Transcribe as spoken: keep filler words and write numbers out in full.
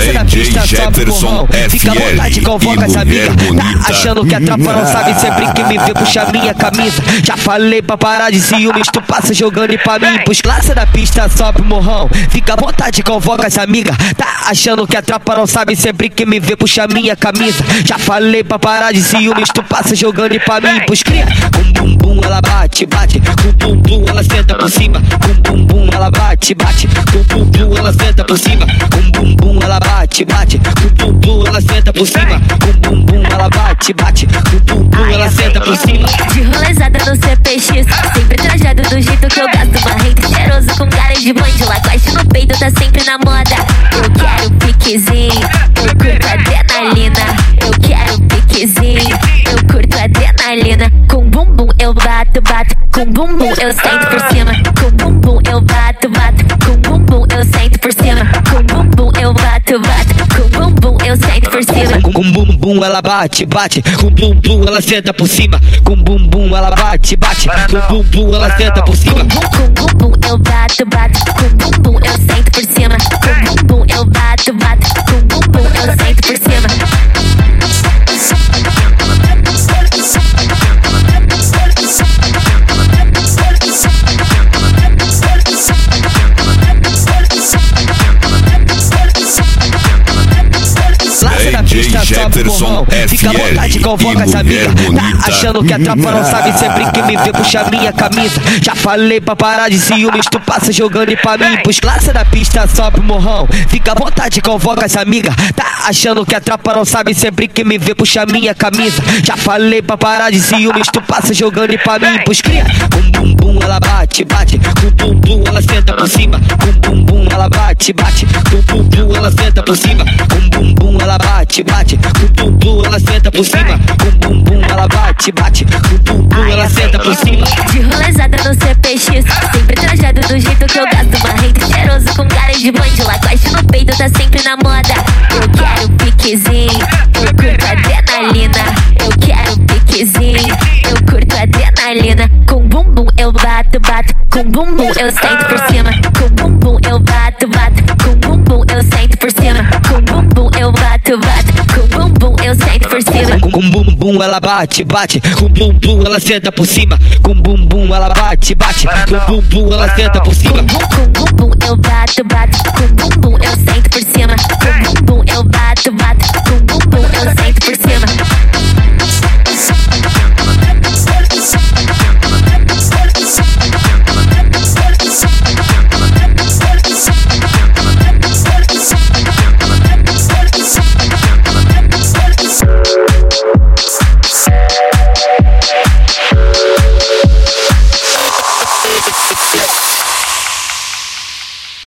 Laça da pista, sobe o morrão. Fica à vontade, convoca as amigas. Tá achando que a tropa não sabe, sempre que me vê puxa minha camisa. Já falei pra parar de ciúmes, tu passa jogando pra mim. Pros laça da pista, sobe o morrão. Fica à vontade, convoca as amigas. Tá achando que a tropa não sabe, sempre que me vê puxa minha camisa. Já falei pra parar de ciúmes, tu passa jogando pra mim. Pros cria, bum bum bum, ela bate, bate. Com bum bum, ela senta por cima. Com bum bum, ela bate, bate. Com bum bum, ela senta por cima. Com bum bum, ela bate, bate. Com bum bum, ela senta por cima. Com bum bum, ela bate, bate. Com bum bum, ela senta por cima. De rolezada no C P X, sempre trajado do jeito que eu gasto. Marrento cheiroso com cara de banho. Lacoste no peito tá sempre na moda. Eu quero piquezinho, eu curto adrenalina. Eu quero piquezinho, eu curto adrenalina. Com bumbum eu bato, bato. Com bumbum eu sento por cima. Com bumbum eu bato, bato. Com bumbum eu sento por cima. Com bumbum eu bato, bato. Com bumbum eu sento por cima. Com bumbum ela bate, bate. Com bumbum ela senta por cima. Com bumbum ela bate, bate. Com bumbum ela senta por cima. Com bumbum eu bato, bato. Com bumbum eu sento por cima. Com bumbum eu bato, bato. Com bumbum eu sento por cima. Jefferson Fica à vontade, convoca as amigas. Tá achando que a tropa não sabe, sempre que me vê puxa minha camisa. Já falei pra parar de ciúmes, tu passa jogando pra mim. Pros laça da pista, sobe o morrão. Fica à vontade, convoca as amigas. Tá achando que a tropa não sabe, sempre que me vê puxa minha camisa. Já falei pra parar de ciúmes, tu passa jogando pra mim. Pros cria, bum bum bum, ela bate, bate. Com bum bum, ela senta por cima. Com bum bum, ela bate, bate. Com bum bum, ela senta por cima. Com bum bum, ela bate, bate. Com bum bum, ela senta por cima. Com bum bum, ela bate, bate. Com bum bum, ela senta por cima. De rolezada no C P X, sempre trajado do jeito que eu gasto. Marrento cheiroso com cara de banho. Lacoste no peito tá sempre na moda. Eu quero piquezinho, eu curto adrenalina. Eu quero piquezinho, eu curto adrenalina. Com bumbum eu bato, bato. Com bumbum eu sento por cima. Com bumbum eu bato, bato. Com bumbum eu sento por cima. Com bumbum eu bato, bato. Com bumbum eu sento por cima. Com bumbum ela bate, bate. Com bumbum ela senta por cima. Com bumbum ela bate, bate. Com bumbum ela senta por cima. Com bumbum eu bato, bato. Com bumbum eu sento por cima.